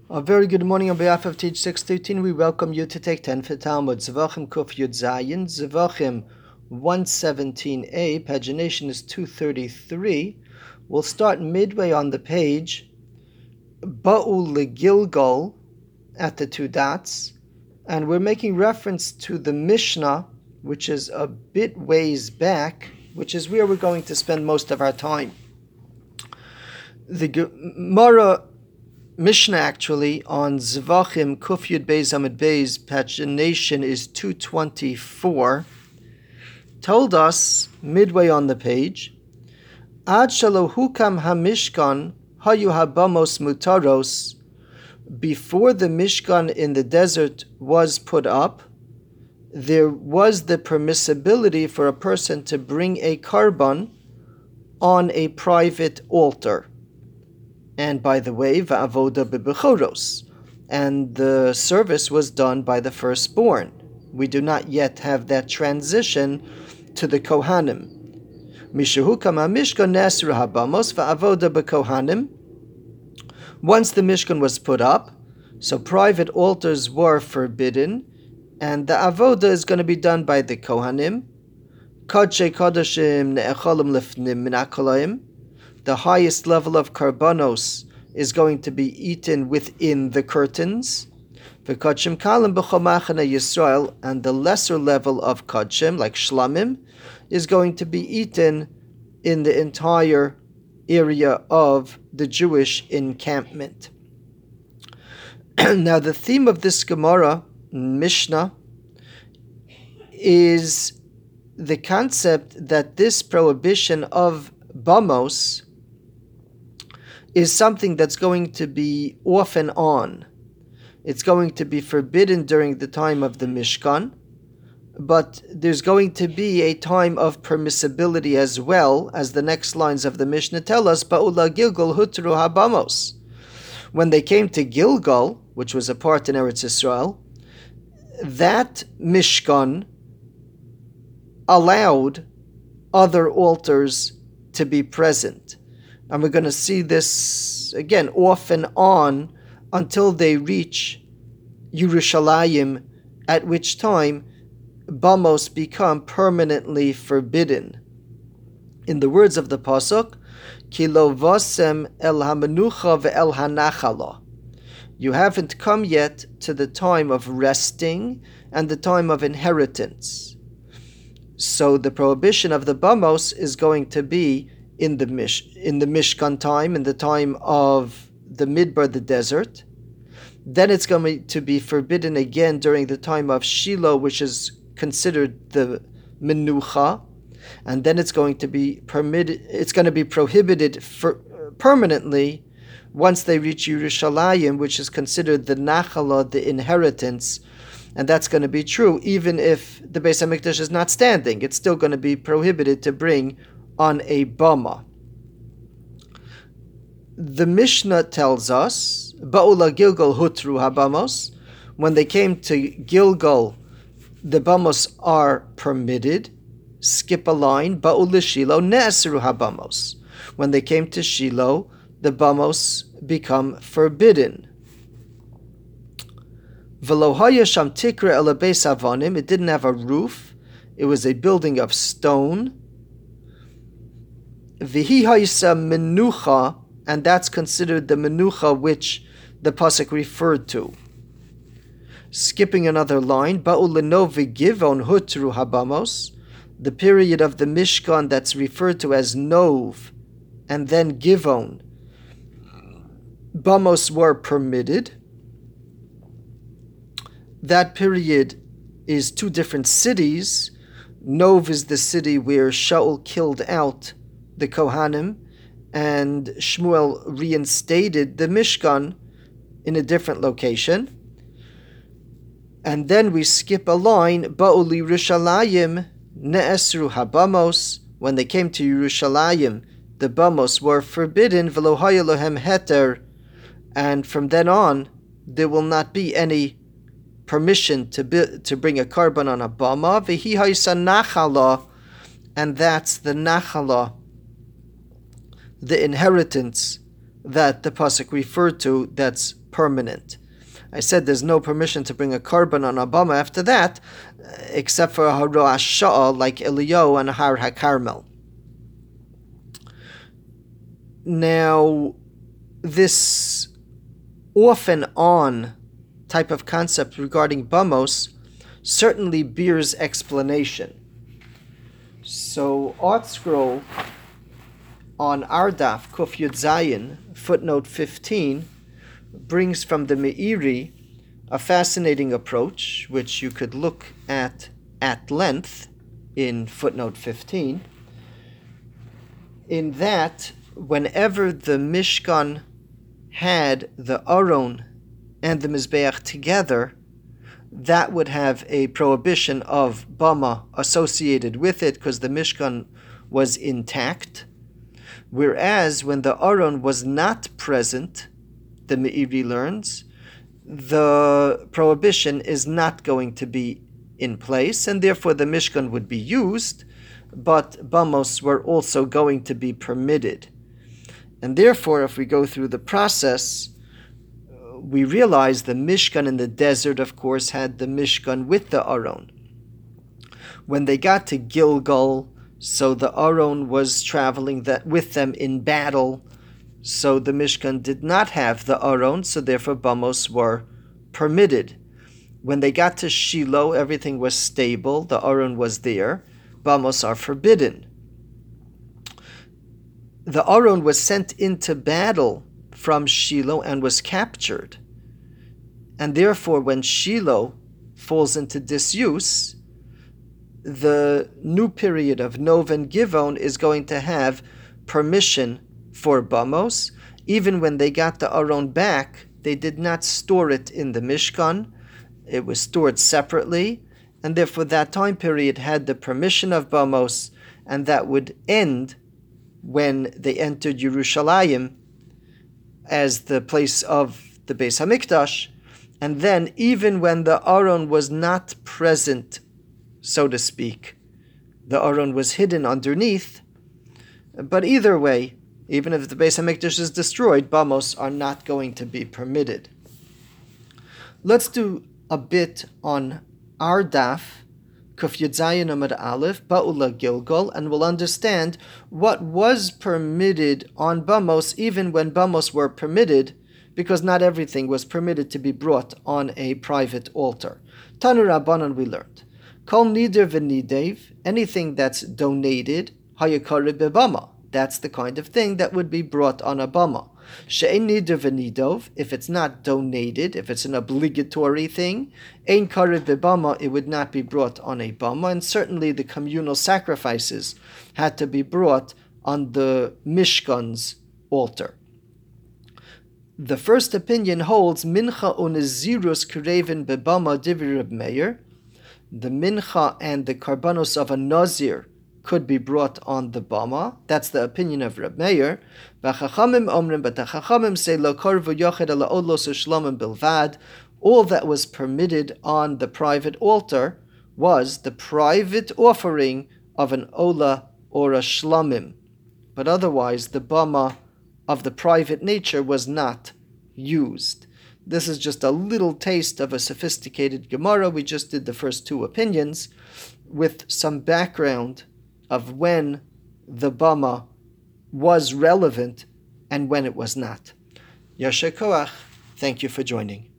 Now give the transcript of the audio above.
A very good morning on behalf of Teach 613. We welcome you to take 10 for Talmud. Zvachim Kuf Yud Zayin, Zvachim 117a, pagination is 233. We'll start midway on the page, Ba'u Legilgal, at the two dots, and we're making reference to the Mishnah, which is a bit ways back, which is where we're going to spend most of our time. The Gemara Mishnah actually on Zvachim Kuf Yud Beis Amid Beis, pagination is 224, told us midway on the page, Ad shalo hukam hamishkan hayu habamos mutaros, before the Mishkan in the desert was put up, there was the permissibility for a person to bring a korban on a private altar. And by the way, va'avoda bebechoros, and the service was done by the firstborn. We do not yet have that transition to the Kohanim. Mishahu kama mishkan nesru habamos va'avoda bekohanim. Once the Mishkan was put up, so private altars were forbidden, and the avoda is going to be done by the Kohanim. Kodshe kodashim ne'echolim lifnim min akolayim. The highest level of karbanos is going to be eaten within the curtains. V'kodshim kalim b'chomachane Yisrael, and the lesser level of kodshim, like shlamim, is going to be eaten in the entire area of the Jewish encampment. Now, the theme of this Gemara, Mishnah, is the concept that this prohibition of bamos is something that's going to be off and on. It's going to be forbidden during the time of the Mishkan, but there's going to be a time of permissibility as well, as the next lines of the Mishnah tell us, Ba'ula Gilgal Hutru Habamos. When they came to Gilgal, which was a part in Eretz Yisrael, that Mishkan allowed other altars to be present. And we're going to see this again off and on until they reach Yerushalayim, at which time bamos become permanently forbidden. In the words of the pasuk, Ki lo vasem el hamenucha ve'el hanachala. You haven't come yet to the time of resting and the time of inheritance. So the prohibition of the bamos is going to be in the Mishkan time, in the time of the Midbar, the desert. Then it's going to be forbidden again during the time of Shiloh, which is considered the Menucha, and then it's going to be prohibited permanently once they reach Yerushalayim, which is considered the Nachala, the inheritance, and that's going to be true even if the Beis HaMikdash is not standing. It's still going to be prohibited to bring on a bama. The Mishnah tells us, Ba'ula Gilgal Hutru Habamos, when they came to Gilgal, the bamos are permitted. Skip a line, Ba'ula Shiloh Ne'esru Habamos. When they came to Shiloh, the bamos become forbidden. V'lo haya sham tikra ela beis avanim, it didn't have a roof, it was a building of stone. V'hi ha'isa menucha, and that's considered the menucha which the pasuk referred to. Skipping another line, Ba'u leno v'givon hutru habamos, the period of the Mishkan that's referred to as Nov, and then Givon, bamos were permitted. That period is two different cities. Nov is the city where Shaul killed out the Kohanim, and Shmuel reinstated the Mishkan in a different location. And then we skip a line, Ba'u Yerushalayim ne'esru habamos. When they came to Yerushalayim, the bamos were forbidden, v'lo haya lohem heter, and from then on, there will not be any permission to bring a korban on a bama, v'hi ha'isa nachala, and that's the nachala, the inheritance that the pasuk referred to that's permanent. I said there's no permission to bring a korban on a bama after that, except for a haro hasha'ah like Eliyahu and Har HaKarmel. Now, this off and on type of concept regarding bamos certainly bears explanation. So, ArtScroll on our daf, Kuf Yud Zayin, footnote 15, brings from the Meiri a fascinating approach, which you could look at length in footnote 15, in that whenever the Mishkan had the Aron and the Mizbeach together, that would have a prohibition of Bama associated with it because the Mishkan was intact. Whereas when the Aron was not present, the Meiri learns, the prohibition is not going to be in place, and therefore the Mishkan would be used, but Bamos were also going to be permitted. And therefore, if we go through the process, we realize the Mishkan in the desert, of course, had the Mishkan with the Aron. When they got to Gilgal, so the Aron was traveling with them in battle, so the Mishkan did not have the Aron, so therefore Bamos were permitted. When they got to Shiloh, everything was stable, the Aron was there, Bamos are forbidden. The Aron was sent into battle from Shiloh and was captured. And therefore, when Shiloh falls into disuse, the new period of Nov and Givon is going to have permission for Bamos. Even when they got the Aron back, they did not store it in the Mishkan. It was stored separately, and therefore that time period had the permission of Bamos, and that would end when they entered Yerushalayim as the place of the Beis HaMikdash. And then even when the Aron was not present, so to speak, the Aron was hidden underneath. But either way, even if the Beis HaMikdash is destroyed, Bamos are not going to be permitted. Let's do a bit on our daf, Kuf Yud Zayin Amud Aleph, Ba'ula Gilgal, and we'll understand what was permitted on Bamos even when Bamos were permitted, because not everything was permitted to be brought on a private altar. Tanu Rabbanan, we learned, Kol Nider V'Nidev, anything that's donated, Hayakari B'Bama, that's the kind of thing that would be brought on a Bama. She'ein Nider V'Nidov, if it's not donated, if it's an obligatory thing, Ein Kari B'Bama, it would not be brought on a Bama, and certainly the communal sacrifices had to be brought on the Mishkan's altar. The first opinion holds Mincha Unezirus Kurevin Bebama Divri Reb Meir. The Mincha and the Karbanos of a Nazir could be brought on the Bama. That's the opinion of Reb Meir. V'chachamim omrim, but the Chachamim say Lo korvu yochid ala olos u'shlamim bilvad. All that was permitted on the private altar was the private offering of an ola or a shlamim. But otherwise, the Bama of the private nature was not used. This is just a little taste of a sophisticated Gemara. We just did the first two opinions with some background of when the Bama was relevant and when it was not. Yasher Koach, thank you for joining.